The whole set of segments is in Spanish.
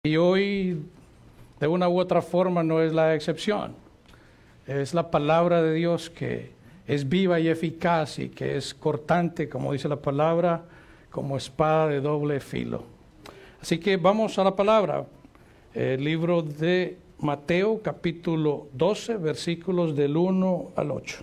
Y hoy, de una u otra forma, no es la excepción. Es la palabra de Dios que es viva y eficaz y que es cortante, como dice la palabra, como espada de doble filo. Así que vamos a la palabra. El libro de Mateo, capítulo 12, versículos del 1 al 8.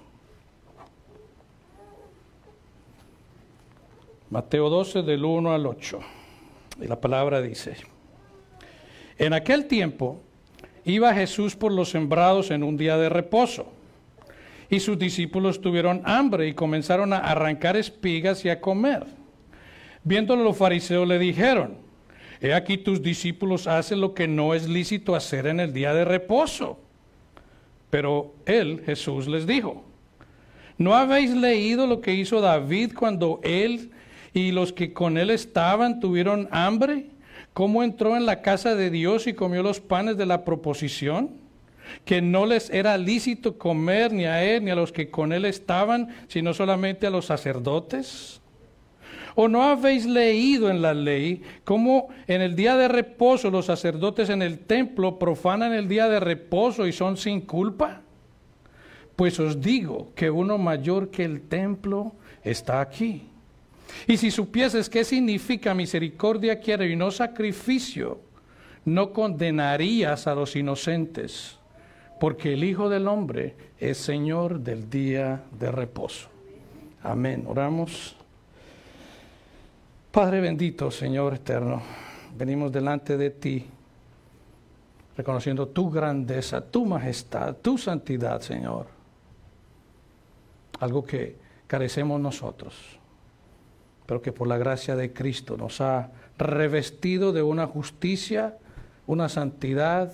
Mateo 12, del 1 al 8. Y la palabra dice: En aquel tiempo iba Jesús por los sembrados en un día de reposo, y sus discípulos tuvieron hambre y comenzaron a arrancar espigas y a comer. Viéndolo los fariseos le dijeron: He aquí tus discípulos hacen lo que no es lícito hacer en el día de reposo. Pero él, Jesús, les dijo: ¿No habéis leído lo que hizo David cuando él y los que con él estaban tuvieron hambre? ¿Cómo entró en la casa de Dios y comió los panes de la proposición? Que no les era lícito comer ni a él ni a los que con él estaban, sino solamente a los sacerdotes. ¿O no habéis leído en la ley cómo en el día de reposo los sacerdotes en el templo profanan el día de reposo y son sin culpa? Pues os digo que uno mayor que el templo está aquí. Y si supieses qué significa misericordia quiero y no sacrificio, no condenarías a los inocentes, porque el Hijo del Hombre es Señor del día de reposo. Amén. Oramos. Padre bendito, Señor eterno, venimos delante de ti, reconociendo tu grandeza, tu majestad, tu santidad, Señor. Algo que carecemos nosotros, pero que por la gracia de Cristo nos ha revestido de una justicia, una santidad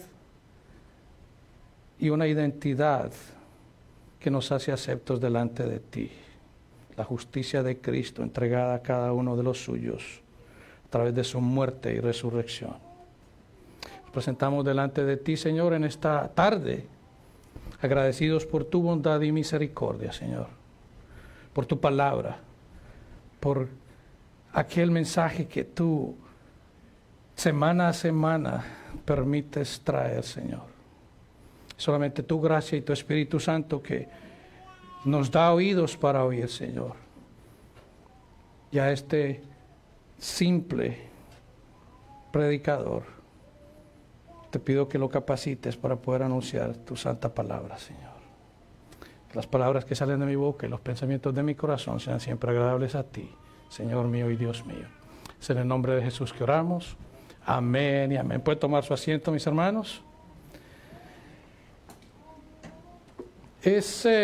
y una identidad que nos hace aceptos delante de ti. La justicia de Cristo entregada a cada uno de los suyos a través de su muerte y resurrección. Nos presentamos delante de ti, Señor, en esta tarde, agradecidos por tu bondad y misericordia, Señor, por tu palabra, por aquel mensaje que tú semana a semana permites traer, Señor. Solamente tu gracia y tu Espíritu Santo que nos da oídos para oír, Señor. Y a este simple predicador te pido que lo capacites para poder anunciar tu santa palabra, Señor. Que las palabras que salen de mi boca y los pensamientos de mi corazón sean siempre agradables a ti, Señor mío y Dios mío. Es en el nombre de Jesús que oramos. Amén y amén. ¿Puede tomar su asiento, mis hermanos? Es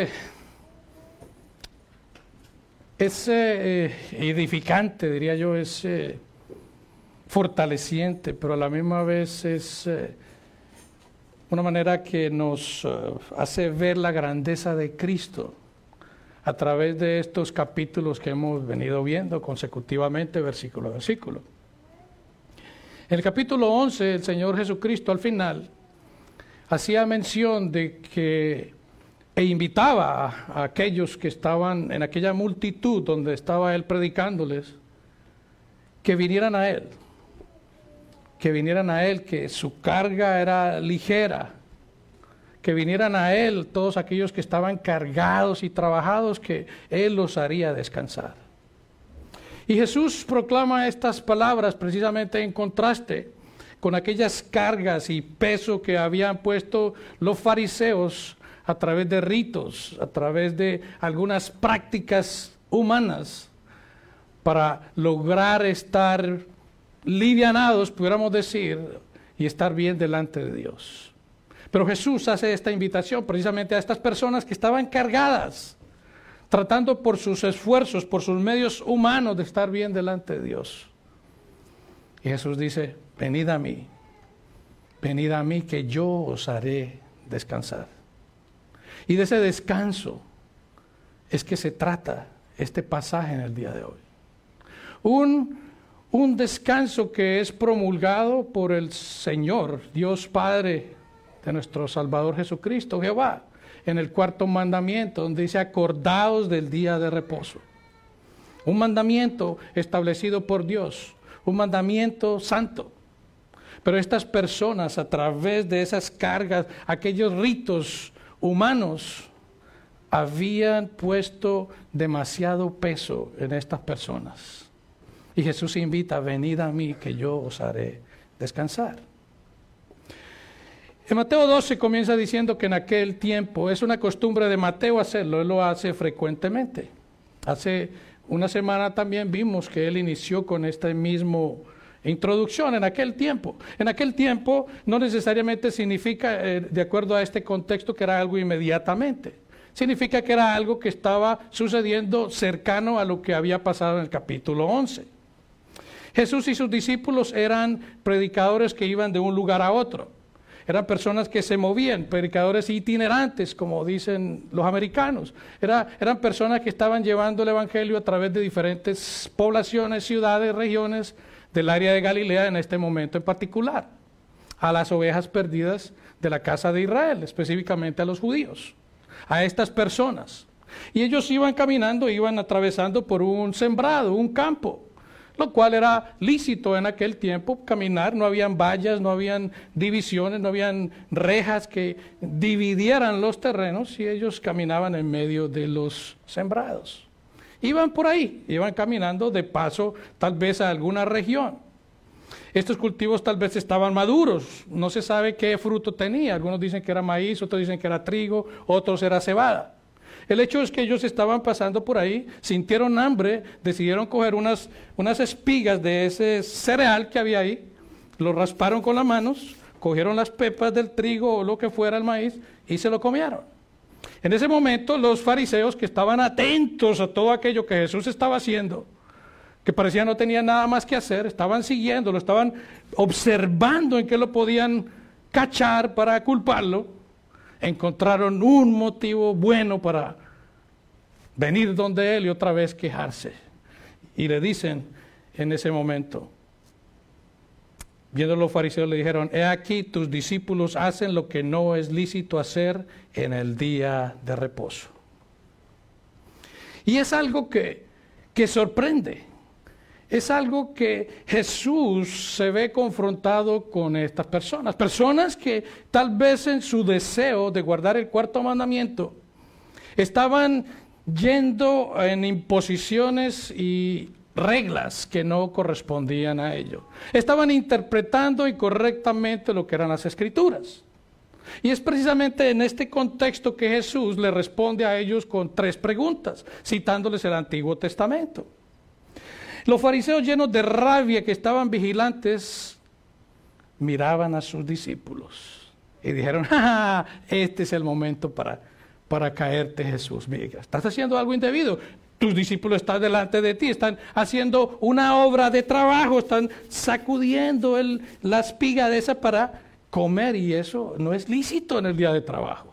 edificante, diría yo, es fortaleciente, pero a la misma vez es una manera que nos hace ver la grandeza de Cristo a través de estos capítulos que hemos venido viendo consecutivamente, versículo a versículo. En el capítulo 11, el Señor Jesucristo al final hacía mención de que e invitaba a aquellos que estaban en aquella multitud donde estaba Él predicándoles, que vinieran a Él, que su carga era ligera, que vinieran a Él todos aquellos que estaban cargados y trabajados, que Él los haría descansar. Y Jesús proclama estas palabras precisamente en contraste con aquellas cargas y peso que habían puesto los fariseos a través de ritos, a través de algunas prácticas humanas, para lograr estar livianados, pudiéramos decir, y estar bien delante de Dios. Pero Jesús hace esta invitación precisamente a estas personas que estaban cargadas, tratando por sus esfuerzos, por sus medios humanos de estar bien delante de Dios. Y Jesús dice: venid a mí que yo os haré descansar. Y de ese descanso es que se trata este pasaje en el día de hoy. Un descanso que es promulgado por el Señor, Dios Padre de nuestro Salvador Jesucristo, Jehová, en el cuarto mandamiento, donde dice: acordaos del día de reposo. Un mandamiento establecido por Dios, un mandamiento santo. Pero estas personas, a través de esas cargas, aquellos ritos humanos, habían puesto demasiado peso en estas personas. Y Jesús invita: venid a mí, que yo os haré descansar. En Mateo 12 comienza diciendo que en aquel tiempo, es una costumbre de Mateo hacerlo, él lo hace frecuentemente. Hace una semana también vimos que él inició con esta misma introducción: en aquel tiempo. En aquel tiempo no necesariamente significa, de acuerdo a este contexto, que era algo inmediatamente. Significa que era algo que estaba sucediendo cercano a lo que había pasado en el capítulo 11. Jesús y sus discípulos eran predicadores que iban de un lugar a otro. Eran personas que se movían, predicadores itinerantes, como dicen los americanos. Eran personas que estaban llevando el evangelio a través de diferentes poblaciones, ciudades, regiones del área de Galilea en este momento en particular, a las ovejas perdidas de la casa de Israel, específicamente a los judíos, a estas personas. Y ellos iban caminando, iban atravesando por un sembrado, un campo, lo cual era lícito en aquel tiempo caminar. No habían vallas, no habían divisiones, no habían rejas que dividieran los terrenos, y ellos caminaban en medio de los sembrados. Iban por ahí, iban caminando de paso tal vez a alguna región. Estos cultivos tal vez estaban maduros, no se sabe qué fruto tenía. Algunos dicen que era maíz, otros dicen que era trigo, otros era cebada. El hecho es que ellos estaban pasando por ahí, sintieron hambre, decidieron coger unas espigas de ese cereal que había ahí, lo rasparon con las manos, cogieron las pepas del trigo o lo que fuera el maíz y se lo comieron. En ese momento los fariseos, que estaban atentos a todo aquello que Jesús estaba haciendo, que parecía no tenía nada más que hacer, estaban siguiendo, lo estaban observando en qué lo podían cachar para culparlo, encontraron un motivo bueno para venir donde él y otra vez quejarse. Y le dicen en ese momento, viendo los fariseos, le dijeron: he aquí, tus discípulos hacen lo que no es lícito hacer en el día de reposo. Y es algo que sorprende. Es algo que Jesús se ve confrontado con estas personas. Personas que tal vez en su deseo de guardar el cuarto mandamiento estaban yendo en imposiciones y reglas que no correspondían a ello. Estaban interpretando incorrectamente lo que eran las Escrituras. Y es precisamente en este contexto que Jesús le responde a ellos con 3 preguntas, citándoles el Antiguo Testamento. Los fariseos, llenos de rabia, que estaban vigilantes, miraban a sus discípulos y dijeron: este es el momento para caerte, Jesús. Mira, estás haciendo algo indebido. Tus discípulos están delante de ti, están haciendo una obra de trabajo, están sacudiendo la espiga de esa para comer, y eso no es lícito en el día de trabajo.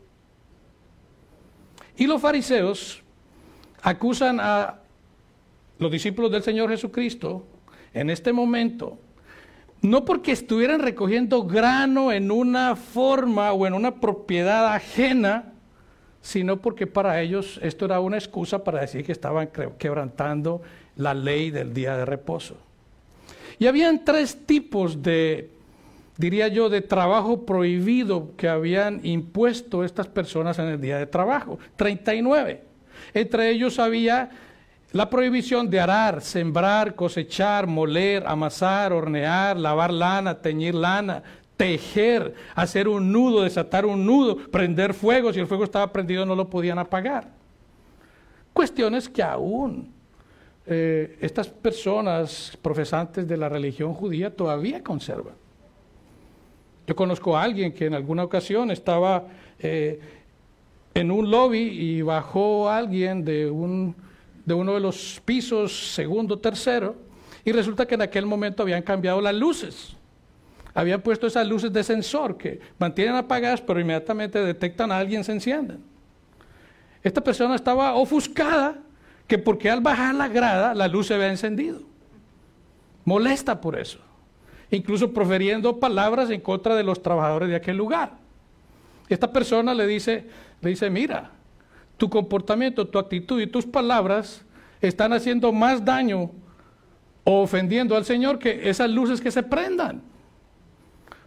Y los fariseos acusan a los discípulos del Señor Jesucristo en este momento, no porque estuvieran recogiendo grano en una forma o en una propiedad ajena, sino porque para ellos esto era una excusa para decir que estaban quebrantando la ley del día de reposo. Y habían 3 tipos de, diría yo, de trabajo prohibido que habían impuesto estas personas en el día de trabajo. 39. Entre ellos había la prohibición de arar, sembrar, cosechar, moler, amasar, hornear, lavar lana, teñir lana, tejer, hacer un nudo, desatar un nudo, prender fuego. Si el fuego estaba prendido no lo podían apagar. Cuestiones que aún estas personas profesantes de la religión judía todavía conservan. Yo conozco a alguien que en alguna ocasión estaba en un lobby y bajó alguien de uno de los pisos, segundo, tercero, y resulta que en aquel momento habían cambiado las luces. Habían puesto esas luces de sensor que mantienen apagadas, pero inmediatamente detectan a alguien, se encienden. Esta persona estaba ofuscada que porque al bajar la grada la luz se había encendido. Molesta por eso. Incluso proferiendo palabras en contra de los trabajadores de aquel lugar. Esta persona le dice, mira, tu comportamiento, tu actitud y tus palabras están haciendo más daño o ofendiendo al Señor que esas luces que se prendan.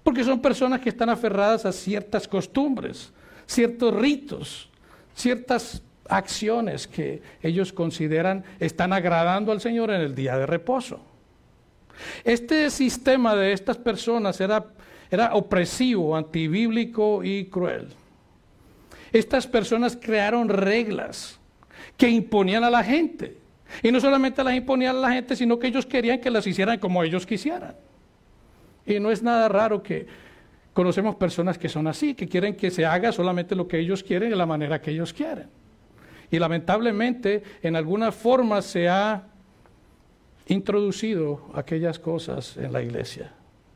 Porque son personas que están aferradas a ciertas costumbres, ciertos ritos, ciertas acciones que ellos consideran están agradando al Señor en el día de reposo. Este sistema de estas personas era opresivo, antibíblico y cruel. Estas personas crearon reglas que imponían a la gente. Y no solamente las imponían a la gente, sino que ellos querían que las hicieran como ellos quisieran. Y no es nada raro que conocemos personas que son así, que quieren que se haga solamente lo que ellos quieren de la manera que ellos quieren. Y lamentablemente, en alguna forma se ha introducido aquellas cosas en la iglesia.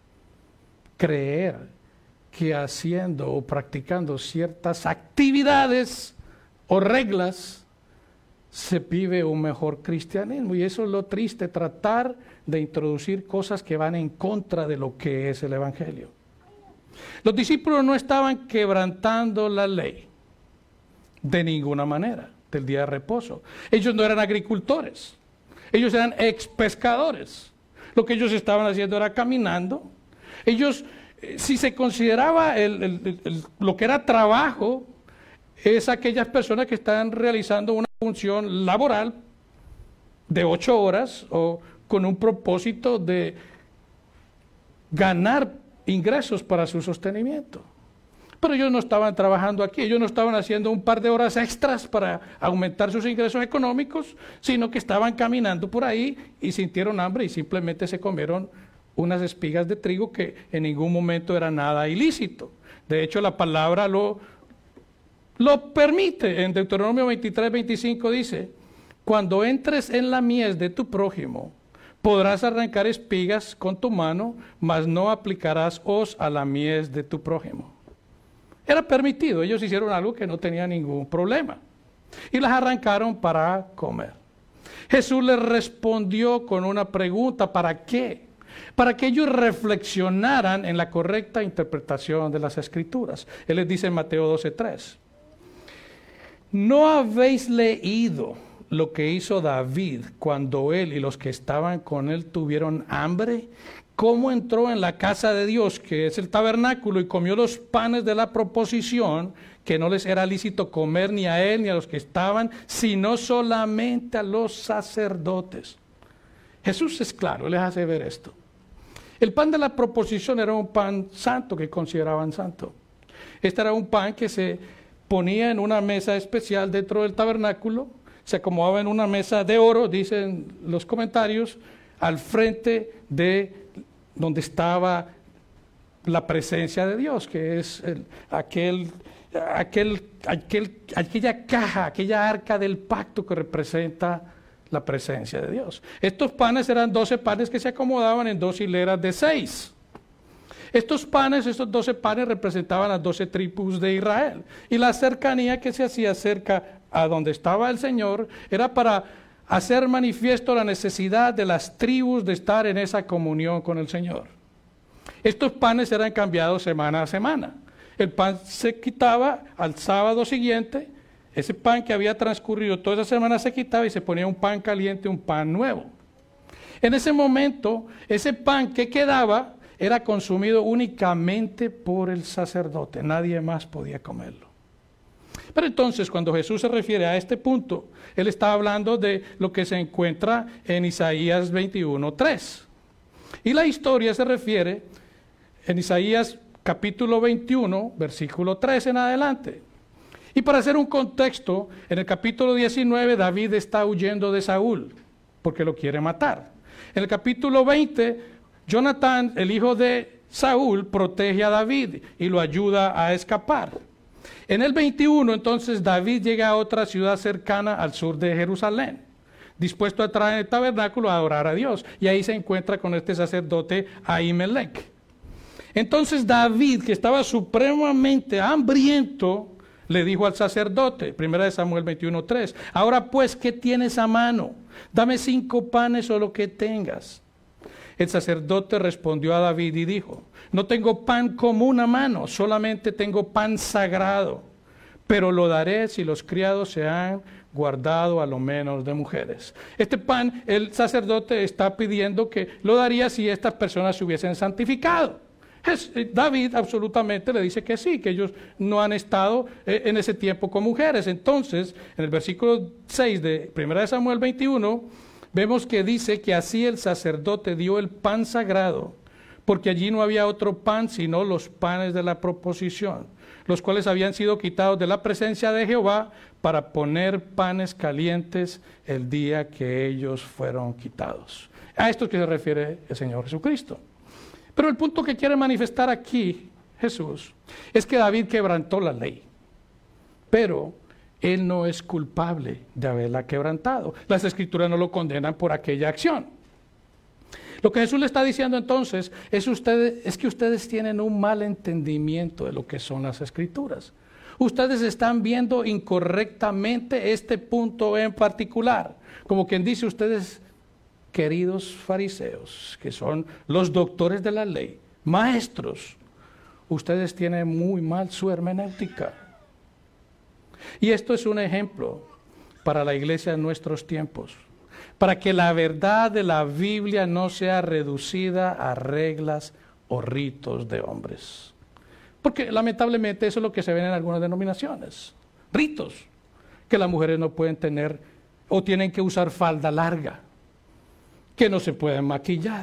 Creer que haciendo o practicando ciertas actividades o reglas se vive un mejor cristianismo. Y eso es lo triste, tratar de introducir cosas que van en contra de lo que es el Evangelio. Los discípulos no estaban quebrantando la ley de ninguna manera del día de reposo. Ellos no eran agricultores, ellos eran expescadores. Lo que ellos estaban haciendo era caminando. Ellos, si se consideraba lo que era trabajo, es aquellas personas que están realizando una función laboral de 8 horas o con un propósito de ganar ingresos para su sostenimiento. Pero ellos no estaban trabajando aquí, ellos no estaban haciendo un par de horas extras para aumentar sus ingresos económicos, sino que estaban caminando por ahí y sintieron hambre y simplemente se comieron unas espigas de trigo que en ningún momento era nada ilícito. De hecho, la palabra lo permite. En Deuteronomio 23:25 dice: cuando entres en la mies de tu prójimo, podrás arrancar espigas con tu mano, mas no aplicarás hoz a la mies de tu prójimo. Era permitido, ellos hicieron algo que no tenía ningún problema. Y las arrancaron para comer. Jesús les respondió con una pregunta: ¿para qué? Para que ellos reflexionaran en la correcta interpretación de las Escrituras. Él les dice en Mateo 12:3: ¿no habéis leído lo que hizo David cuando él y los que estaban con él tuvieron hambre? ¿Cómo entró en la casa de Dios, que es el tabernáculo, y comió los panes de la proposición, que no les era lícito comer ni a él ni a los que estaban, sino solamente a los sacerdotes? Jesús es claro, les hace ver esto. El pan de la proposición era un pan santo que consideraban santo. Este era un pan que se ponía en una mesa especial dentro del tabernáculo, se acomodaba en una mesa de oro, dicen los comentarios, al frente de donde estaba la presencia de Dios, que es aquella caja, aquella arca del pacto que representa la presencia de Dios. Estos panes eran 12 panes que se acomodaban en 2 hileras de 6. Estos 12 panes representaban las 12 tribus de Israel. Y la cercanía que se hacía cerca a donde estaba el Señor era para hacer manifiesto la necesidad de las tribus de estar en esa comunión con el Señor. Estos panes eran cambiados semana a semana. El pan se quitaba al sábado siguiente. Ese pan que había transcurrido toda esa semana se quitaba y se ponía un pan caliente, un pan nuevo. En ese momento, ese pan que quedaba era consumido únicamente por el sacerdote. Nadie más podía comerlo. Pero entonces, cuando Jesús se refiere a este punto, Él está hablando de lo que se encuentra en Isaías 21:3. Y la historia se refiere en Isaías capítulo 21, versículo 3 en adelante. Y para hacer un contexto, en el capítulo 19 David está huyendo de Saúl, porque lo quiere matar. En el capítulo 20, Jonatán, el hijo de Saúl, protege a David y lo ayuda a escapar. En el 21, entonces, David llega a otra ciudad cercana al sur de Jerusalén, dispuesto a entrar en el tabernáculo a adorar a Dios. Y ahí se encuentra con este sacerdote Ahimelech. Entonces David, que estaba supremamente hambriento, le dijo al sacerdote, 1 Samuel 21:3, ahora pues, ¿qué tienes a mano? Dame 5 panes o lo que tengas. El sacerdote respondió a David y dijo, no tengo pan común a mano, solamente tengo pan sagrado, pero lo daré si los criados se han guardado a lo menos de mujeres. Este pan, el sacerdote está pidiendo que lo daría si estas personas se hubiesen santificado. David absolutamente le dice que sí, que ellos no han estado en ese tiempo con mujeres. Entonces, en el versículo 6 de 1 Samuel 21, vemos que dice que así el sacerdote dio el pan sagrado, porque allí no había otro pan sino los panes de la proposición, los cuales habían sido quitados de la presencia de Jehová para poner panes calientes el día que ellos fueron quitados. A esto es que se refiere el Señor Jesucristo. Pero el punto que quiere manifestar aquí Jesús es que David quebrantó la ley, pero él no es culpable de haberla quebrantado. Las Escrituras no lo condenan por aquella acción. Lo que Jesús le está diciendo entonces es que ustedes tienen un mal entendimiento de lo que son las Escrituras. Ustedes están viendo incorrectamente este punto en particular. Como quien dice, ustedes, queridos fariseos, que son los doctores de la ley, maestros, ustedes tienen muy mal su hermenéutica. Y esto es un ejemplo para la iglesia en nuestros tiempos, para que la verdad de la Biblia no sea reducida a reglas o ritos de hombres. Porque lamentablemente eso es lo que se ve en algunas denominaciones, ritos, que las mujeres no pueden tener o tienen que usar falda larga, que no se pueden maquillar,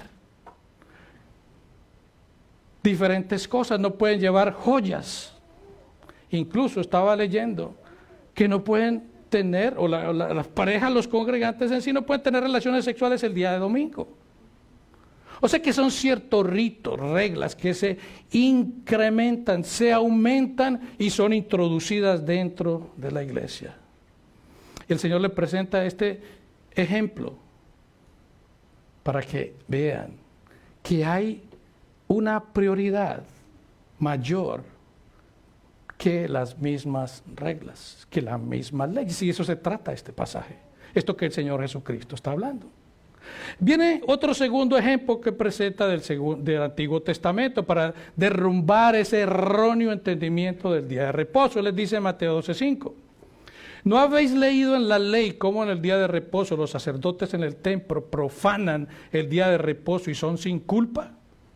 diferentes cosas, no pueden llevar joyas. Incluso estaba leyendo que no pueden tener, o las parejas, los congregantes en sí no pueden tener relaciones sexuales el día de domingo. O sea que son ciertos ritos, reglas que se incrementan, se aumentan y son introducidas dentro de la iglesia. Y el Señor le presenta este ejemplo para que vean que hay una prioridad mayor que las mismas reglas, que las mismas leyes. Y eso se trata este pasaje, esto que el Señor Jesucristo está hablando. Viene otro segundo ejemplo que presenta del Antiguo Testamento para derrumbar ese erróneo entendimiento del día de reposo. Les dice en Mateo 12:5. ¿No habéis leído en la ley cómo en el día de reposo los sacerdotes en el templo profanan el día de reposo y son sin culpa?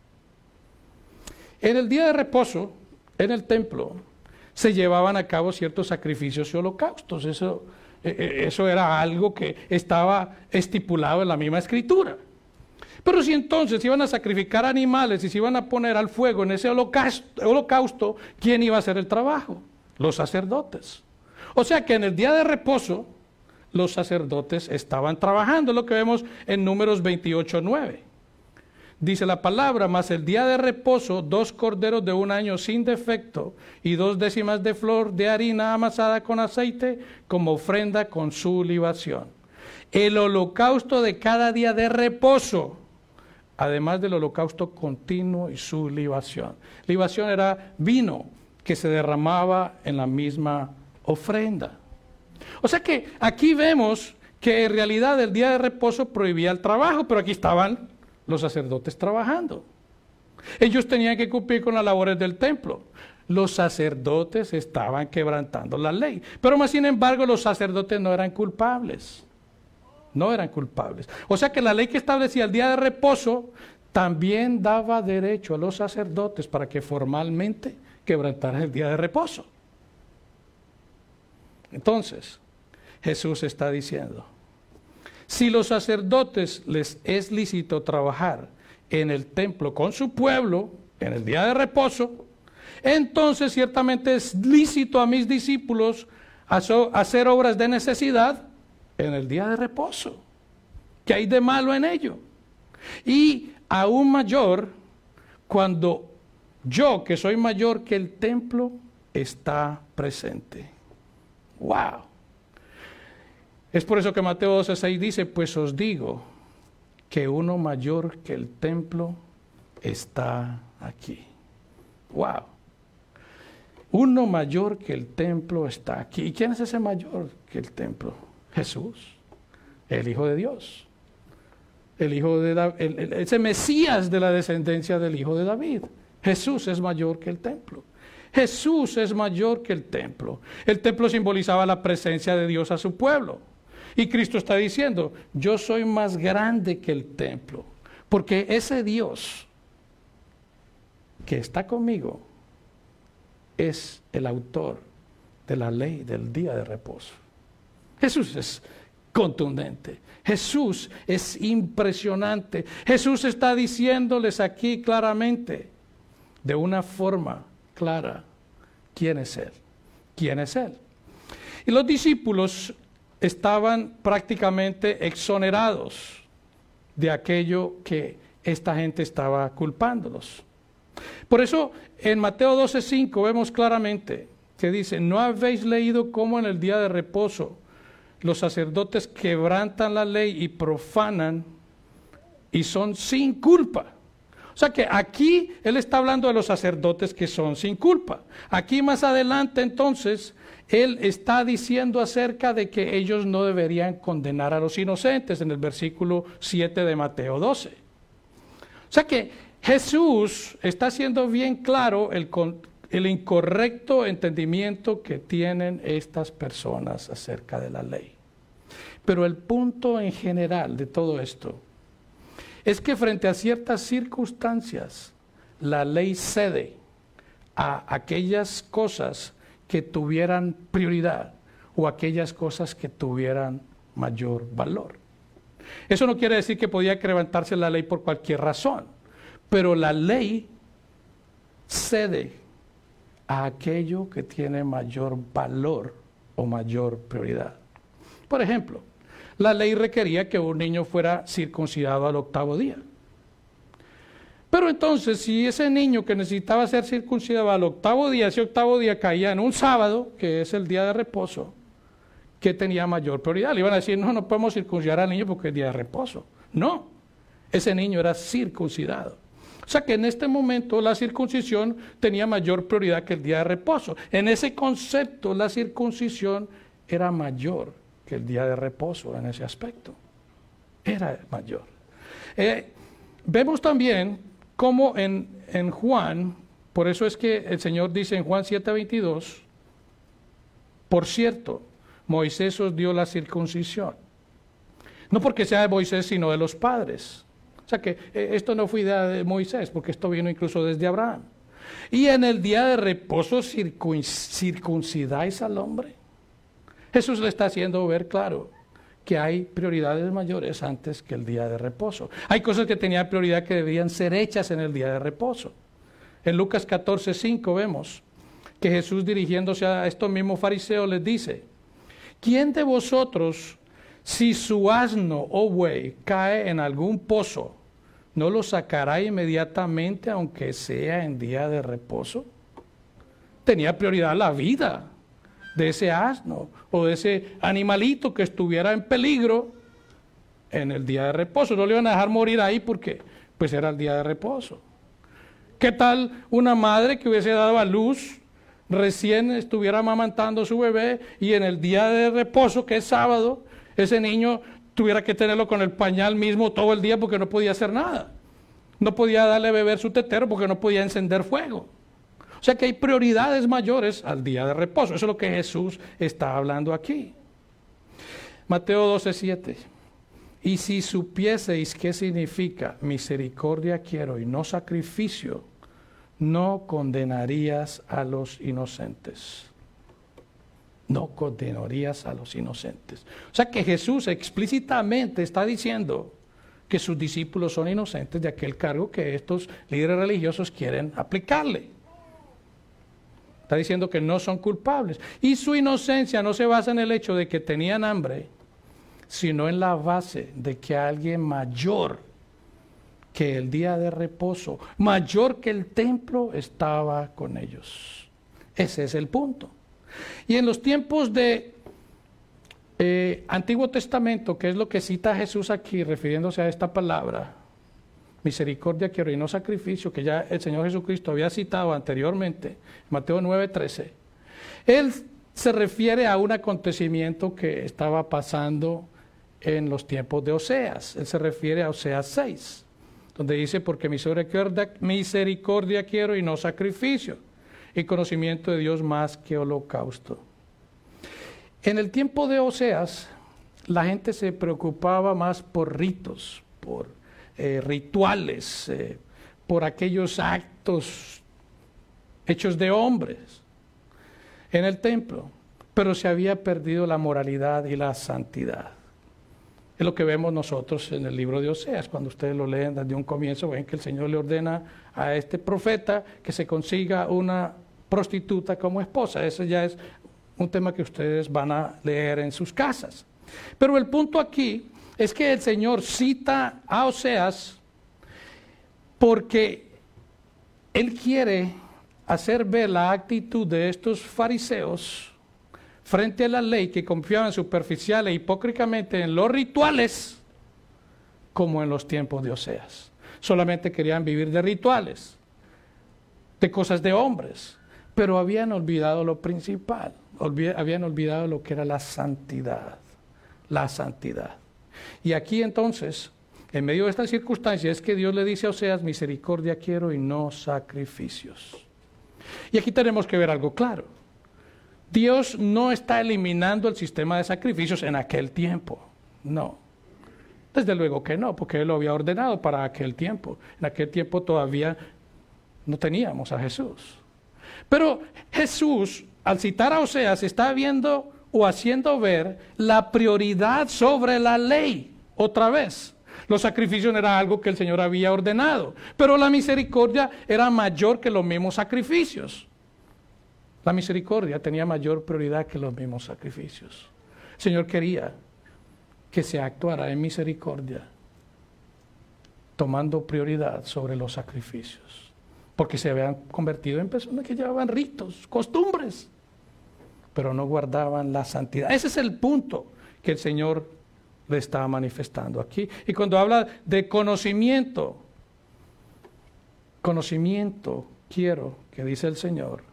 En el día de reposo, en el templo, se llevaban a cabo ciertos sacrificios y holocaustos. Eso era algo que estaba estipulado en la misma Escritura. Pero si entonces iban a sacrificar animales y se iban a poner al fuego en ese holocausto, ¿quién iba a hacer el trabajo? Los sacerdotes. O sea que en el día de reposo, los sacerdotes estaban trabajando, lo que vemos en Números 28:9. Dice la palabra, mas el día de reposo, 2 corderos de 1 año sin defecto y 2 décimas de flor de harina amasada con aceite como ofrenda con su libación. El holocausto de cada día de reposo, además del holocausto continuo y su libación. Libación era vino que se derramaba en la misma ofrenda. O sea que aquí vemos que en realidad el día de reposo prohibía el trabajo, pero aquí estaban los sacerdotes trabajando. Ellos tenían que cumplir con las labores del templo. Los sacerdotes estaban quebrantando la ley, pero más sin embargo los sacerdotes no eran culpables. No eran culpables. O sea que la ley que establecía el día de reposo también daba derecho a los sacerdotes para que formalmente quebrantaran el día de reposo. Entonces, Jesús está diciendo, si los sacerdotes les es lícito trabajar en el templo con su pueblo en el día de reposo, entonces ciertamente es lícito a mis discípulos hacer obras de necesidad en el día de reposo. ¿Qué hay de malo en ello? Y aún mayor, cuando yo, que soy mayor que el templo, está presente. ¡Wow! Es por eso que Mateo 12:6 dice, pues os digo que uno mayor que el templo está aquí. ¡Wow! Uno mayor que el templo está aquí. ¿Y quién es ese mayor que el templo? Jesús, el Hijo de Dios. El hijo de ese Mesías de la descendencia del Hijo de David. Jesús es mayor que el templo. Jesús es mayor que el templo. El templo simbolizaba la presencia de Dios a su pueblo. Y Cristo está diciendo, yo soy más grande que el templo. Porque ese Dios que está conmigo es el autor de la ley del día de reposo. Jesús es contundente. Jesús es impresionante. Jesús está diciéndoles aquí claramente, de una forma clara, quién es Él. ¿Quién es Él? Y los discípulos estaban prácticamente exonerados de aquello que esta gente estaba culpándolos. Por eso en Mateo 12:5 vemos claramente que dice: ¿no habéis leído cómo en el día de reposo los sacerdotes quebrantan la ley y profanan y son sin culpa? O sea que aquí él está hablando de los sacerdotes que son sin culpa. Aquí más adelante entonces él está diciendo acerca de que ellos no deberían condenar a los inocentes en el versículo 7 de Mateo 12. O sea que Jesús está haciendo bien claro el incorrecto entendimiento que tienen estas personas acerca de la ley. Pero el punto en general de todo esto es que frente a ciertas circunstancias, la ley cede a aquellas cosas que tuvieran prioridad o aquellas cosas que tuvieran mayor valor. Eso no quiere decir que podía quebrantarse la ley por cualquier razón, pero la ley cede a aquello que tiene mayor valor o mayor prioridad. Por ejemplo, la ley requería que un niño fuera circuncidado al 8º día. Pero entonces, si ese niño que necesitaba ser circuncidado al 8º día, ese 8º día caía en un sábado, que es el día de reposo, ¿qué tenía mayor prioridad? Le iban a decir: no podemos circuncidar al niño porque es día de reposo. No, ese niño era circuncidado. O sea que en este momento la circuncisión tenía mayor prioridad que el día de reposo. En ese concepto la circuncisión era mayor que el día de reposo en ese aspecto. Era mayor. Vemos también cómo en Juan, por eso es que el Señor dice en Juan 7:22, por cierto, Moisés os dio la circuncisión. No porque sea de Moisés, sino de los padres. O sea que esto no fue idea de Moisés, porque esto vino incluso desde Abraham. Y en el día de reposo circuncidáis al hombre. Jesús le está haciendo ver claro que hay prioridades mayores antes que el día de reposo. Hay cosas que tenían prioridad que debían ser hechas en el día de reposo. En Lucas 14:5 vemos que Jesús, dirigiéndose a estos mismos fariseos, les dice: ¿quién de vosotros, si su asno o buey cae en algún pozo, no lo sacará inmediatamente aunque sea en día de reposo? Tenía prioridad la vida de ese asno o de ese animalito que estuviera en peligro en el día de reposo. No le iban a dejar morir ahí porque pues era el día de reposo. ¿Qué tal una madre que hubiese dado a luz, recién estuviera amamantando a su bebé y en el día de reposo, que es sábado, ese niño tuviera que tenerlo con el pañal mismo todo el día porque no podía hacer nada? No podía darle a beber su tetero porque no podía encender fuego. O sea que hay prioridades mayores al día de reposo. Eso es lo que Jesús está hablando aquí. Mateo 12:7. Y si supieseis qué significa misericordia quiero y no sacrificio, no condenarías a los inocentes. No condenarías a los inocentes. O sea que Jesús explícitamente está diciendo que sus discípulos son inocentes de aquel cargo que estos líderes religiosos quieren aplicarle. Está diciendo que no son culpables. Y su inocencia no se basa en el hecho de que tenían hambre, sino en la base de que alguien mayor que el día de reposo, mayor que el templo, estaba con ellos. Ese es el punto. Y en los tiempos de Antiguo Testamento, que es lo que cita Jesús aquí, refiriéndose a esta palabra, misericordia quiero y no sacrificio, que ya el Señor Jesucristo había citado anteriormente, Mateo 9:13, Él se refiere a un acontecimiento que estaba pasando en los tiempos de Oseas. Él se refiere a Oseas 6, donde dice: porque misericordia quiero y no sacrificio, y conocimiento de Dios más que holocausto. En el tiempo de Oseas, la gente se preocupaba más por ritos, por rituales, por aquellos actos actos hechos de hombres en el templo, pero se había perdido la moralidad y la santidad. Es lo que vemos nosotros en el libro de Oseas. Cuando ustedes lo leen desde un comienzo, ven que el Señor le ordena a este profeta que se consiga una prostituta como esposa. Ese ya es un tema que ustedes van a leer en sus casas. Pero el punto aquí es que el Señor cita a Oseas porque Él quiere hacer ver la actitud de estos fariseos frente a la ley, que confiaban superficial e hipócritamente en los rituales, como en los tiempos de Oseas. Solamente querían vivir de rituales, de cosas de hombres, pero habían olvidado lo principal, habían olvidado lo que era la santidad, la santidad. Y aquí entonces, en medio de esta circunstancia, es que Dios le dice a Oseas: misericordia quiero y no sacrificios. Y aquí tenemos que ver algo claro. Dios no está eliminando el sistema de sacrificios en aquel tiempo, no. Desde luego que no, porque Él lo había ordenado para aquel tiempo. En aquel tiempo todavía no teníamos a Jesús. Pero Jesús, al citar a Oseas, está viendo o haciendo ver la prioridad sobre la ley, otra vez. Los sacrificios no era algo que el Señor había ordenado, pero la misericordia era mayor que los mismos sacrificios. La misericordia tenía mayor prioridad que los mismos sacrificios. El Señor quería que se actuara en misericordia, tomando prioridad sobre los sacrificios, porque se habían convertido en personas que llevaban ritos, costumbres, pero no guardaban la santidad. Ese es el punto que el Señor le está manifestando aquí. Y cuando habla de conocimiento quiero, que dice el Señor,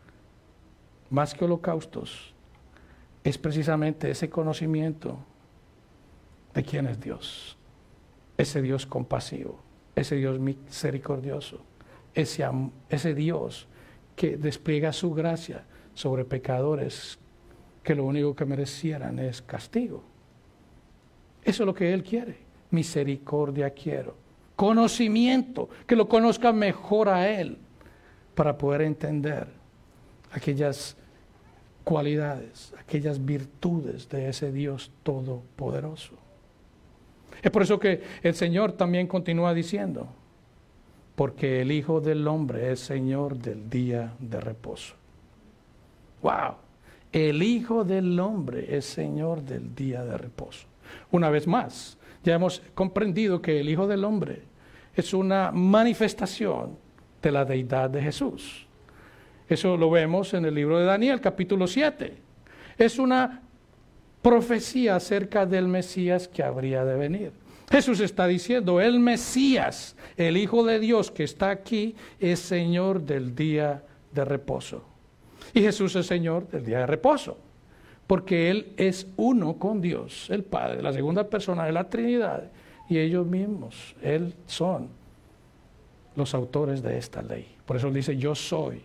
más que holocaustos, es precisamente ese conocimiento de quién es Dios, ese Dios compasivo, ese Dios misericordioso, ese Dios que despliega su gracia sobre pecadores que lo único que merecieran es castigo. Eso es lo que Él quiere. Misericordia quiero, conocimiento, que lo conozca mejor a Él para poder entender aquellas cualidades, aquellas virtudes de ese Dios todopoderoso. Es por eso que el Señor también continúa diciendo: porque el Hijo del Hombre es Señor del día de reposo. ¡Wow! El Hijo del Hombre es Señor del día de reposo. Una vez más, ya hemos comprendido que el Hijo del Hombre es una manifestación de la deidad de Jesús. Eso lo vemos en el libro de Daniel, capítulo 7. Es una profecía acerca del Mesías que habría de venir. Jesús está diciendo: el Mesías, el Hijo de Dios que está aquí, es Señor del día de reposo. Y Jesús es Señor del día de reposo, porque Él es uno con Dios, el Padre, la segunda persona de la Trinidad, y ellos mismos, Él son los autores de esta ley. Por eso Él dice: yo soy.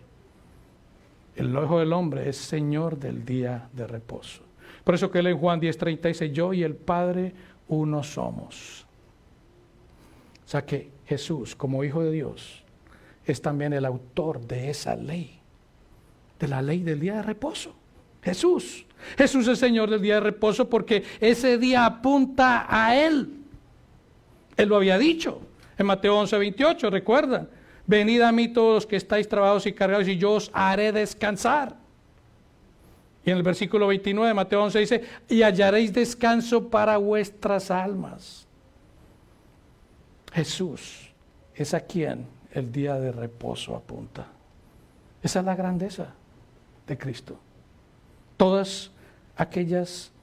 El Hijo del Hombre es Señor del día de reposo. Por eso que Él en Juan 10:30 dice: yo y el Padre uno somos. O sea que Jesús, como Hijo de Dios, es también el autor de esa ley, de la ley del día de reposo. Jesús es Señor del día de reposo porque ese día apunta a Él. Él lo había dicho en Mateo 11:28, ¿recuerdan? Venid a mí todos los que estáis trabajados y cargados y yo os haré descansar. Y en el versículo 29 de Mateo 11 dice: y hallaréis descanso para vuestras almas. Jesús es a quien el día de reposo apunta. Esa es la grandeza de Cristo. Todas aquellas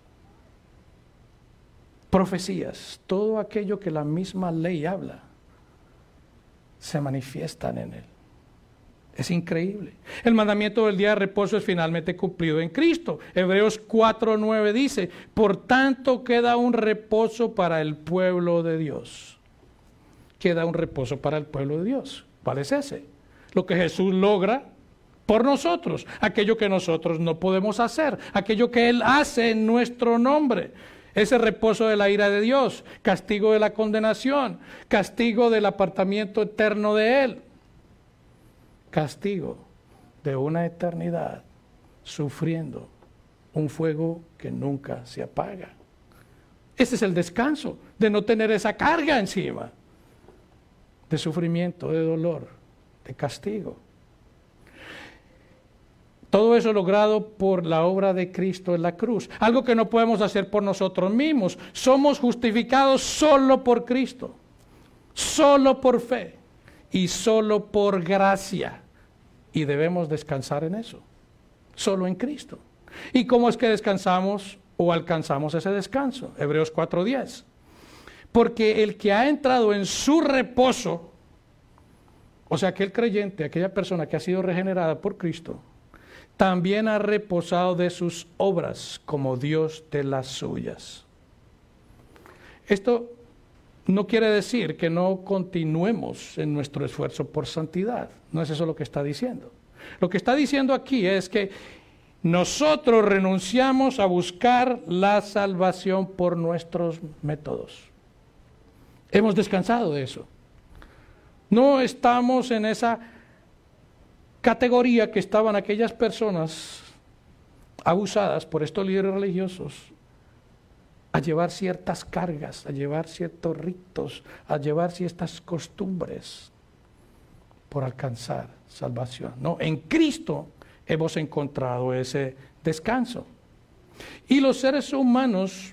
profecías, todo aquello que la misma ley habla, se manifiestan en Él. Es increíble. El mandamiento del día de reposo es finalmente cumplido en Cristo. Hebreos 4:9 dice: por tanto queda un reposo para el pueblo de Dios. Queda un reposo para el pueblo de Dios. ¿Cuál es ese? Lo que Jesús logra por nosotros, aquello que nosotros no podemos hacer, aquello que Él hace en nuestro nombre. Ese reposo de la ira de Dios, castigo de la condenación, castigo del apartamiento eterno de Él. castigo de una eternidad sufriendo un fuego que nunca se apaga. Ese es el descanso, de no tener esa carga encima, de sufrimiento, de dolor, de castigo. Todo eso logrado por la obra de Cristo en la cruz. Algo que no podemos hacer por nosotros mismos. Somos justificados solo por Cristo, solo por fe y solo por gracia. Y debemos descansar en eso, solo en Cristo. ¿Y cómo es que descansamos o alcanzamos ese descanso? Hebreos 4:10. Porque el que ha entrado en su reposo, o sea, aquel creyente, aquella persona que ha sido regenerada por Cristo, también ha reposado de sus obras como Dios de las suyas. Esto no quiere decir que no continuemos en nuestro esfuerzo por santidad. No es eso lo que está diciendo. Lo que está diciendo aquí es que nosotros renunciamos a buscar la salvación por nuestros métodos. Hemos descansado de eso. No estamos en esa categoría que estaban aquellas personas abusadas por estos líderes religiosos a llevar ciertas cargas, a llevar ciertos ritos, a llevar ciertas costumbres por alcanzar salvación. No, en Cristo hemos encontrado ese descanso. Y los seres humanos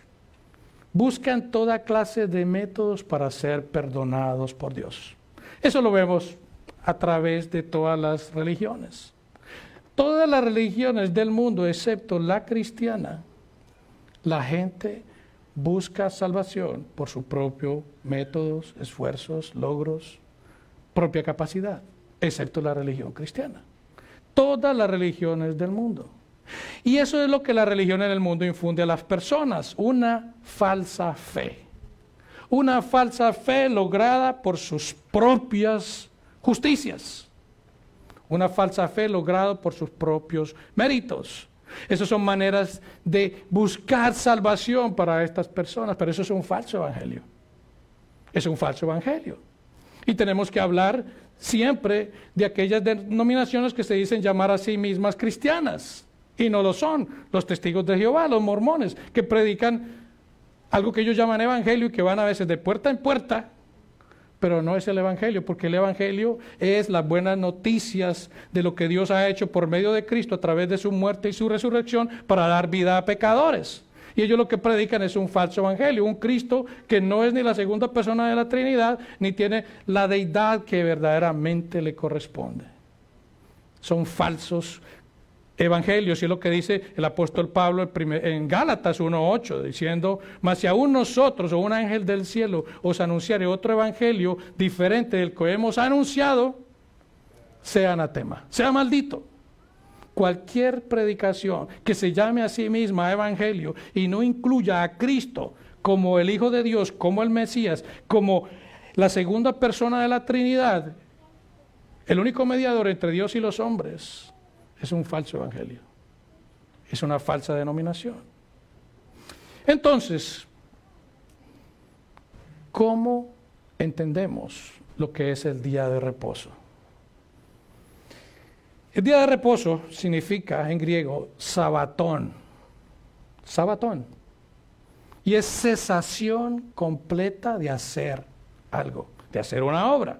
buscan toda clase de métodos para ser perdonados por Dios. Eso lo vemos a través de todas las religiones. Todas las religiones del mundo, excepto la cristiana, la gente busca salvación por sus propios métodos, esfuerzos, logros, propia capacidad, excepto la religión cristiana. Todas las religiones del mundo. Y eso es lo que la religión en el mundo infunde a las personas, una falsa fe. Una falsa fe lograda por sus propias justicias. Una falsa fe lograda por sus propios méritos. Esas son maneras de buscar salvación para estas personas, pero eso es un falso evangelio. Es un falso evangelio. Y tenemos que hablar siempre de aquellas denominaciones que se dicen llamar a sí mismas cristianas, y no lo son. Los testigos de Jehová, los mormones, que predican algo que ellos llaman evangelio y que van a veces de puerta en puerta, pero no es el evangelio, porque el evangelio es las buenas noticias de lo que Dios ha hecho por medio de Cristo a través de su muerte y su resurrección para dar vida a pecadores. Y ellos lo que predican es un falso evangelio, un Cristo que no es ni la segunda persona de la Trinidad, ni tiene la deidad que verdaderamente le corresponde. Son falsos evangelios, y es lo que dice el apóstol Pablo en Gálatas 1:8, diciendo: mas si aún nosotros o un ángel del cielo os anunciare otro evangelio diferente del que hemos anunciado, sea anatema, sea maldito. Cualquier predicación que se llame a sí misma evangelio y no incluya a Cristo como el Hijo de Dios, como el Mesías, como la segunda persona de la Trinidad, el único mediador entre Dios y los hombres, es un falso evangelio. Es una falsa denominación. Entonces, ¿cómo entendemos lo que es el día de reposo? El día de reposo significa en griego sabatón. Sabatón. Y es cesación completa de hacer algo, de hacer una obra.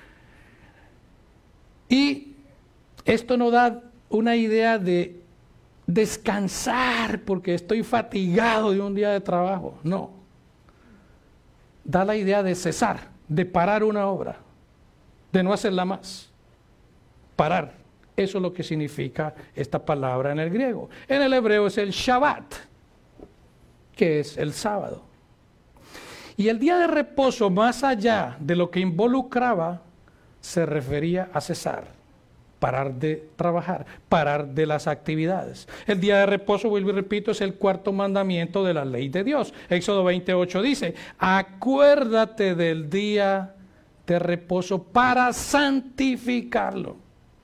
Y esto nos da una idea de descansar porque estoy fatigado de un día de trabajo. No. Da la idea de cesar, de parar una obra, de no hacerla más. Parar. Eso es lo que significa esta palabra en el griego. En el hebreo es el Shabbat, que es el sábado. Y el día de reposo, más allá de lo que involucraba, se refería a cesar, parar de trabajar, parar de las actividades. El día de reposo, vuelvo y repito, es el cuarto mandamiento de la ley de Dios. Éxodo 20:8 dice: acuérdate del día de reposo para santificarlo.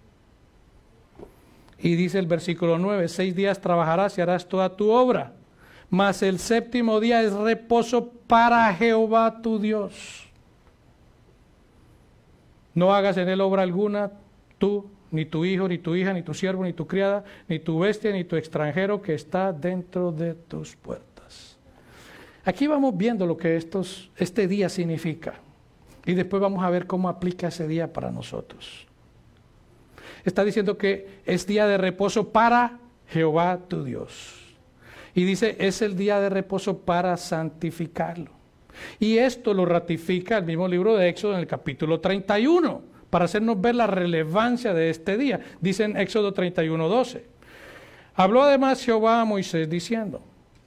Y dice el versículo 9: 6 días trabajarás y harás toda tu obra, mas el séptimo día es reposo para Jehová tu Dios. No hagas en él obra alguna, tú ni tu hijo, ni tu hija, ni tu siervo, ni tu criada, ni tu bestia, ni tu extranjero que está dentro de tus puertas. Aquí vamos viendo lo que este día significa. Y después vamos a ver cómo aplica ese día para nosotros. Está diciendo que es día de reposo para Jehová tu Dios. Y dice, es el día de reposo para santificarlo. Y esto lo ratifica el mismo libro de Éxodo en el capítulo 31, para hacernos ver la relevancia de este día. Dice en Éxodo 31:12. Habló además Jehová a Moisés diciendo,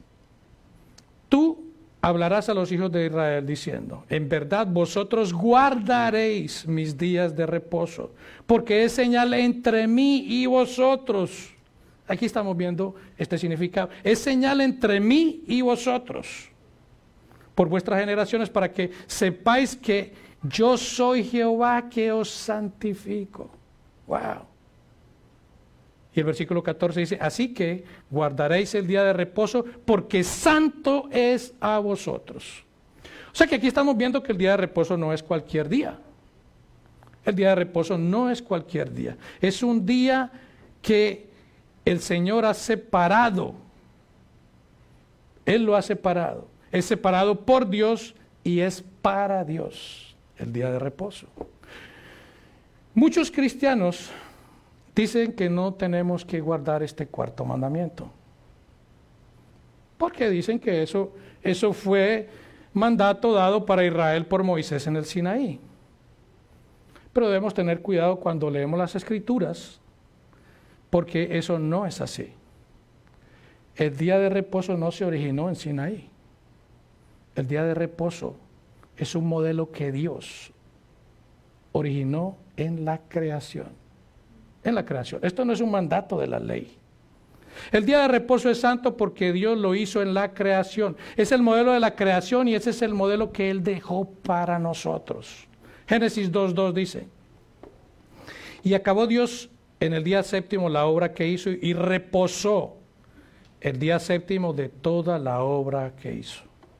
tú hablarás a los hijos de Israel diciendo, en verdad vosotros guardaréis mis días de reposo, porque es señal entre mí y vosotros. Aquí estamos viendo este significado. Es señal entre mí y vosotros, por vuestras generaciones, para que sepáis que yo soy Jehová que os santifico. Wow. Y el versículo 14 dice, así que guardaréis el día de reposo, porque santo es a vosotros. O sea que aquí estamos viendo que el día de reposo no es cualquier día. El día de reposo no es cualquier día. Es un día que el Señor ha separado. Él lo ha separado. Es separado por Dios y es para Dios el día de reposo. Muchos cristianos dicen que no tenemos que guardar este cuarto mandamiento, porque dicen que eso fue mandato dado para Israel por Moisés en el Sinaí. Pero debemos tener cuidado cuando leemos las Escrituras, porque eso no es así. El día de reposo no se originó en Sinaí. El día de reposo es un modelo que Dios originó en la creación. En la creación. Esto no es un mandato de la ley. El día de reposo es santo porque Dios lo hizo en la creación. Es el modelo de la creación y ese es el modelo que Él dejó para nosotros. Génesis 2:2 dice, y acabó Dios en el día séptimo la obra que hizo y reposó el día séptimo de toda la obra que hizo.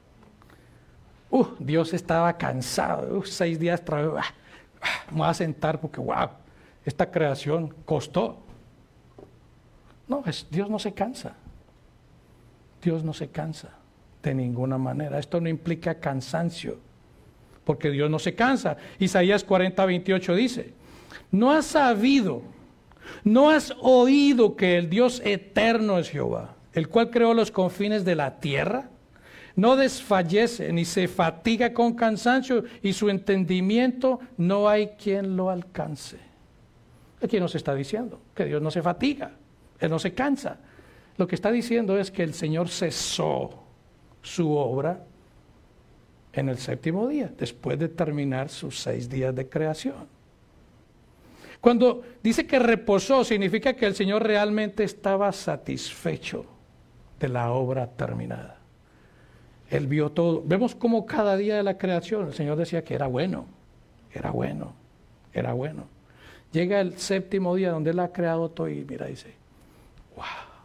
Dios estaba cansado. 6 días me voy a sentar porque wow, esta creación costó. No, Dios no se cansa. Dios no se cansa de ninguna manera. Esto no implica cansancio, porque Dios no se cansa. Isaías 40:28 dice, no has sabido, no has oído que el Dios eterno es Jehová, el cual creó los confines de la tierra. No desfallece ni se fatiga con cansancio y su entendimiento no hay quien lo alcance. Aquí nos está diciendo que Dios no se fatiga, Él no se cansa. Lo que está diciendo es que el Señor cesó su obra en el séptimo día, después de terminar sus 6 días de creación. Cuando dice que reposó, significa que el Señor realmente estaba satisfecho de la obra terminada. Él vio todo. Vemos como cada día de la creación el Señor decía que era bueno, era bueno, era bueno. Llega el séptimo día donde Él ha creado todo y mira, dice, wow,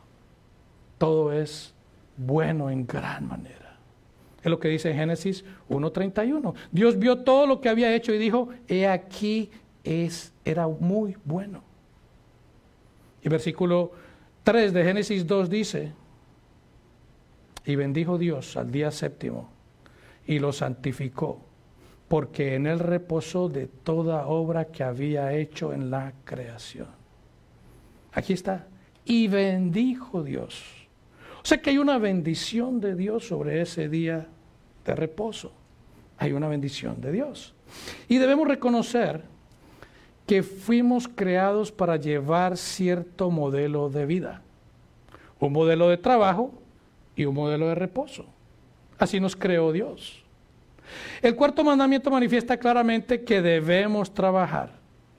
todo es bueno en gran manera. Es lo que dice Génesis 1:31. Dios vio todo lo que había hecho y dijo, he aquí era muy bueno. Y versículo 3 de Génesis 2 dice, y bendijo Dios al día séptimo y lo santificó, porque en él reposó de toda obra que había hecho en la creación. Aquí está, y bendijo Dios. O sea que hay una bendición de Dios sobre ese día de reposo. Hay una bendición de Dios. Y debemos reconocer que fuimos creados para llevar cierto modelo de vida. Un modelo de trabajo y un modelo de reposo. Así nos creó Dios. El cuarto mandamiento manifiesta claramente que debemos trabajar.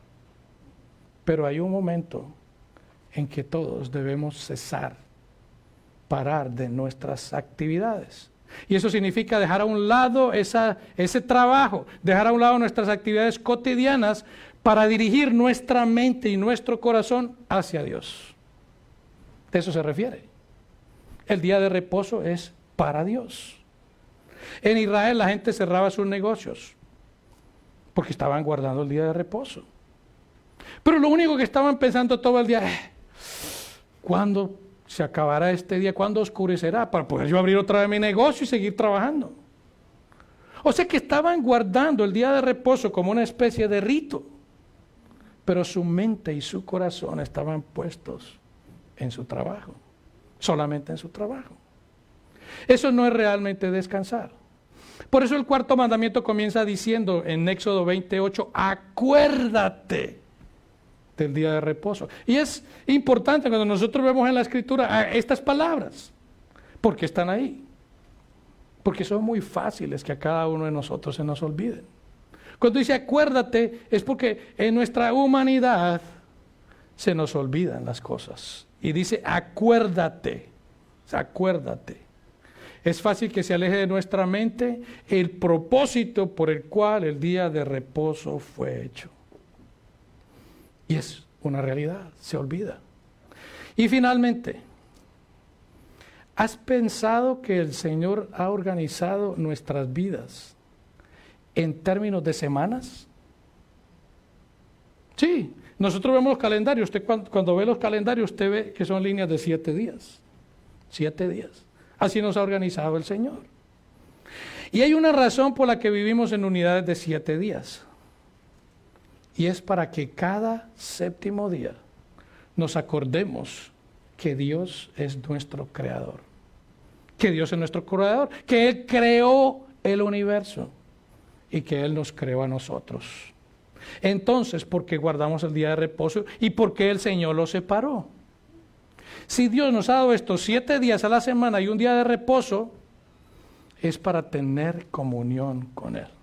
Pero hay un momento en que todos debemos cesar, parar de nuestras actividades. Y eso significa dejar a un lado ese trabajo, dejar a un lado nuestras actividades cotidianas para dirigir nuestra mente y nuestro corazón hacia Dios. De eso se refiere. El día de reposo es para Dios. En Israel la gente cerraba sus negocios porque estaban guardando el día de reposo. Pero lo único que estaban pensando todo el día es, ¿cuándo se acabará este día? ¿Cuándo oscurecerá? Para poder yo abrir otra vez mi negocio y seguir trabajando. O sea que estaban guardando el día de reposo como una especie de rito. Pero su mente y su corazón estaban puestos en su trabajo. Solamente en su trabajo. Eso no es realmente descansar. Por eso el cuarto mandamiento comienza diciendo en Éxodo 28, acuérdate del día de reposo. Y es importante cuando nosotros vemos en la Escritura estas palabras, porque están ahí. Porque son muy fáciles que a cada uno de nosotros se nos olviden. Cuando dice acuérdate, es porque en nuestra humanidad se nos olvidan las cosas. Y dice acuérdate, acuérdate. Es fácil que se aleje de nuestra mente el propósito por el cual el día de reposo fue hecho. Y es una realidad, se olvida. Y finalmente, ¿has pensado que el Señor ha organizado nuestras vidas en términos de semanas? Sí, nosotros vemos los calendarios. Usted cuando ve los calendarios, usted ve que son líneas de 7 días. 7 días. Así nos ha organizado el Señor. Y hay una razón por la que vivimos en unidades de 7 días. Y es para que cada séptimo día nos acordemos que Dios es nuestro creador. Que Dios es nuestro creador. Que Él creó el universo. Y que Él nos creó a nosotros. Entonces, ¿por qué guardamos el día de reposo? ¿Y por qué el Señor lo separó? Si Dios nos ha dado estos 7 días a la semana y un día de reposo, es para tener comunión con Él.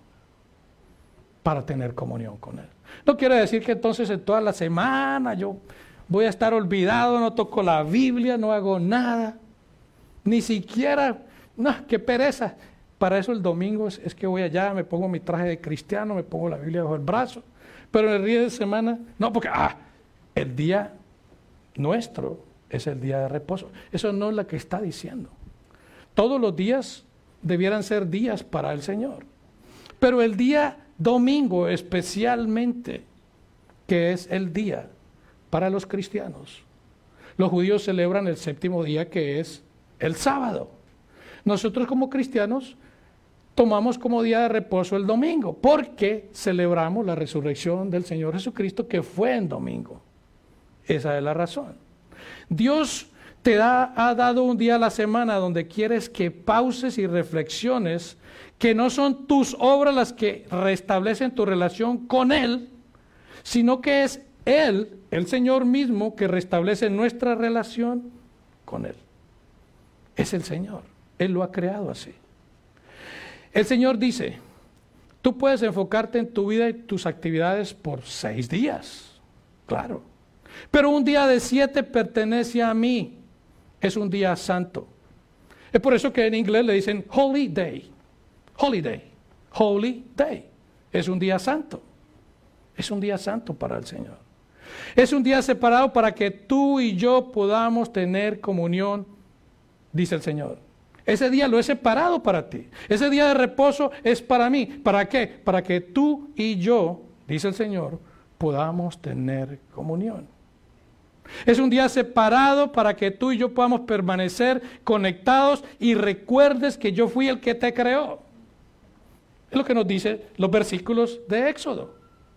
Para tener comunión con Él. No quiere decir que entonces en toda la semana yo voy a estar olvidado, no toco la Biblia, no hago nada. Ni siquiera, no, qué pereza. Para eso el domingo es que voy allá, me pongo mi traje de cristiano, me pongo la Biblia bajo el brazo. Pero el día de semana, no, porque el día nuestro es el día de reposo. Eso no es lo que está diciendo. Todos los días debieran ser días para el Señor. Pero el día domingo especialmente, que es el día para los cristianos. Los judíos celebran el séptimo día, que es el sábado. Nosotros como cristianos tomamos como día de reposo el domingo, porque celebramos la resurrección del Señor Jesucristo, que fue en domingo. Esa es la razón. Dios te ha dado un día a la semana donde quieres que pauses y reflexiones, que no son tus obras las que restablecen tu relación con Él, sino que es Él, el Señor mismo, que restablece nuestra relación con Él. Es el Señor. Él lo ha creado así. El Señor dice, tú puedes enfocarte en tu vida y tus actividades por 6 días. Claro. Pero un día de 7 pertenece a mí. Es un día santo. Es por eso que en inglés le dicen Holy Day. Holiday. Holy Day. Es un día santo. Es un día santo para el Señor. Es un día separado para que tú y yo podamos tener comunión, dice el Señor. Ese día lo he separado para ti. Ese día de reposo es para mí. ¿Para qué? Para que tú y yo, dice el Señor, podamos tener comunión. Es un día separado para que tú y yo podamos permanecer conectados y recuerdes que yo fui el que te creó. Es lo que nos dicen los versículos de Éxodo.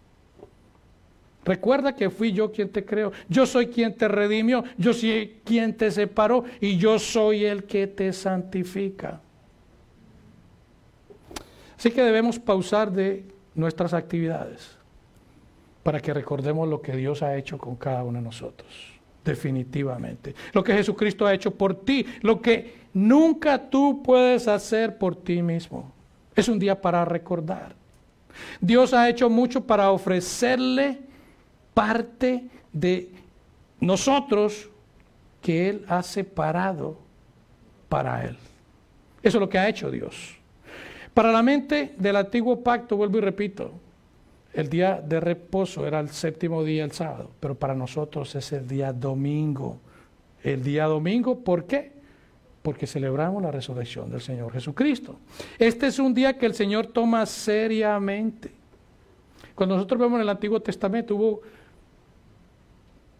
Recuerda que fui yo quien te creó. Yo soy quien te redimió. Yo soy quien te separó. Y yo soy el que te santifica. Así que debemos pausar de nuestras actividades para que recordemos lo que Dios ha hecho con cada uno de nosotros. Definitivamente. Lo que Jesucristo ha hecho por ti. Lo que nunca tú puedes hacer por ti mismo. Es un día para recordar. Dios ha hecho mucho para ofrecerle parte de nosotros que Él ha separado para Él. Eso es lo que ha hecho Dios. Para la mente del antiguo pacto, vuelvo y repito, el día de reposo era el séptimo día, el sábado, pero para nosotros es el día domingo. El día domingo, ¿por qué? Porque celebramos la resurrección del Señor Jesucristo. Este es un día que el Señor toma seriamente. Cuando nosotros vemos en el Antiguo Testamento, hubo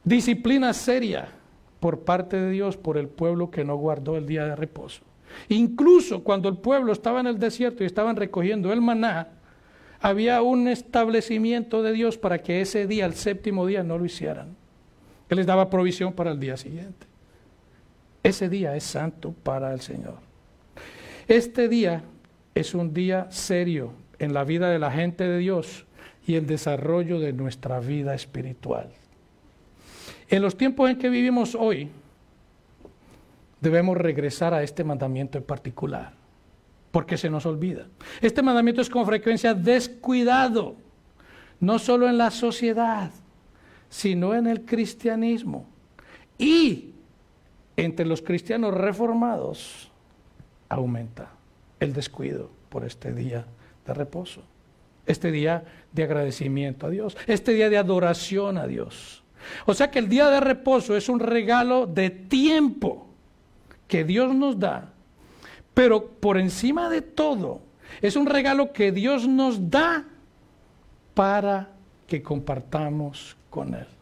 disciplina seria por parte de Dios por el pueblo que no guardó el día de reposo. Incluso cuando el pueblo estaba en el desierto y estaban recogiendo el maná, había un establecimiento de Dios para que ese día, el séptimo día, no lo hicieran. Él les daba provisión para el día siguiente. Ese día es santo para el Señor. Este día es un día serio en la vida de la gente de Dios y el desarrollo de nuestra vida espiritual. En los tiempos en que vivimos hoy, debemos regresar a este mandamiento en particular, porque se nos olvida. Este mandamiento es con frecuencia descuidado, no solo en la sociedad, sino en el cristianismo. Y entre los cristianos reformados aumenta el descuido por este día de reposo, este día de agradecimiento a Dios, este día de adoración a Dios. O sea que el día de reposo es un regalo de tiempo que Dios nos da, pero por encima de todo, es un regalo que Dios nos da para que compartamos con Él.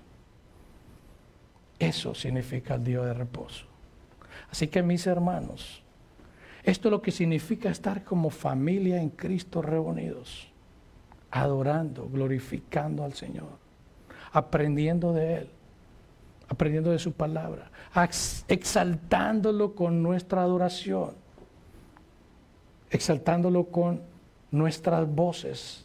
Eso significa el día de reposo. Así que mis hermanos, esto es lo que significa estar como familia en Cristo reunidos, adorando, glorificando al Señor, aprendiendo de Él, aprendiendo de su palabra, exaltándolo con nuestra adoración, exaltándolo con nuestras voces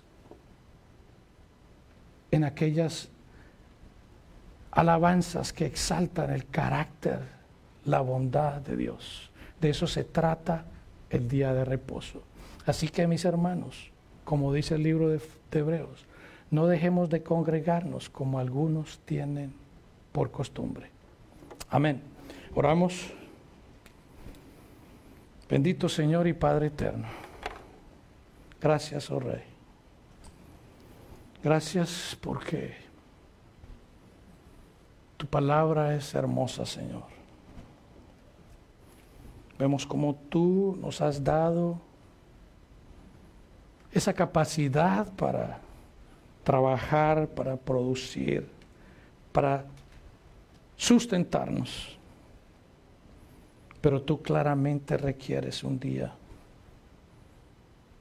en aquellas alabanzas que exaltan el carácter, la bondad de Dios. De eso se trata el día de reposo. Así que mis hermanos, como dice el libro de Hebreos, no dejemos de congregarnos como algunos tienen por costumbre. Amén. Oramos. Bendito Señor y Padre eterno. Gracias, oh Rey. Gracias porque tu palabra es hermosa, Señor. Vemos cómo tú nos has dado esa capacidad para trabajar, para producir, para sustentarnos. Pero tú claramente requieres un día